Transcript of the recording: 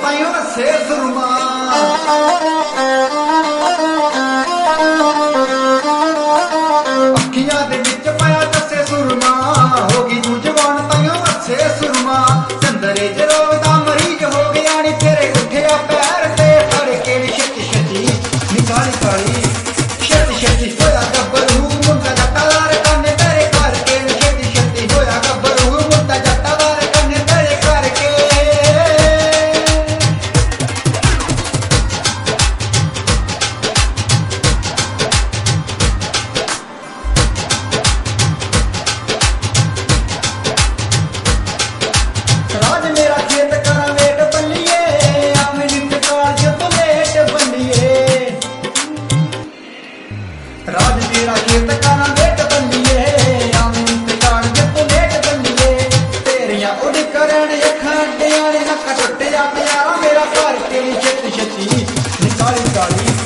ਤਾਈਓ ਹੱਸੇ ਸੁਰਮਾ ਅੱਖੀਆਂ ਦੇ ਵਿੱਚ ਪਾਇਆ ਦੱਸੇ ਸੁਰਮਾ ਹੋ ਗਈ ਤੂੰ ਜਵਾਨ ਤਾਈਓ ਹੱਸੇ ਸੁਰਮਾ ਚੰਦਰੇ ਜਰੋਗ ਦਾ ਮਰੀਜ਼ ਹੋ ਗਿਆ ਨੀ ਤੇਰੇ ਉੱਠਿਆ ਪੈਰ ਤੇ ਫੜ ਕੇ ਨੀ ਛੇਤੀ ਛੇਤੀ ਨੀ ਕਾਲੀ ਕਾਲੀ ਛੇਤੀ ਛੇਤੀ ਹੋਇਆ ਗੱਭਰੂ ਮੁੰਡਾ ਜੱਟਾਦਾਰ ਕੰਨੇ ਤੇਰੇ ਕਰਕੇ ਨੀ ਛੇਤੀ ਛੇਤੀ ਹੋਇਆ ਗੱਭਰੂ ਮੁੰਡਾ ਜੱਟਾਦਾਰ ਕੰਨੇ ਤੇਰੇ ਕਰਕੇ ਰਾਜ ਮੇਰਾ ਖੇਤ ਕਰਾਂ ਵੇਟ ਬੱਲੀਏ ਆਵੇਂ ਨਿੱਤ ਕਾਲਜ ਤੋਂ ਲੇਟ ਬੰਨੀਏ ਰਾਜ ਮੇਰਾ ਖੇਤ ਕਰਾਂ ਵੇਟ ਬੱਲੀਏ ਆਵੇਂ ਨਿੱਤ ਕਾਲਜ ਤੋਂ ਲੇਟ ਬੰਨੀਏ ਤੇਰੀਆਂ ਉੱਡ ਕਰਨ ਅੱਖਾਂ ਡਿਆਂ ਨੇ ਨੱਕ ਟੁੱਟਿਆ ਪਿਆਰਾ ਮੇਰਾ ਘਰ ਕੇ ਛੇਤੀ ਛੇਤੀ ਨੀ ਕਾਲੀ ਕਾਲੀ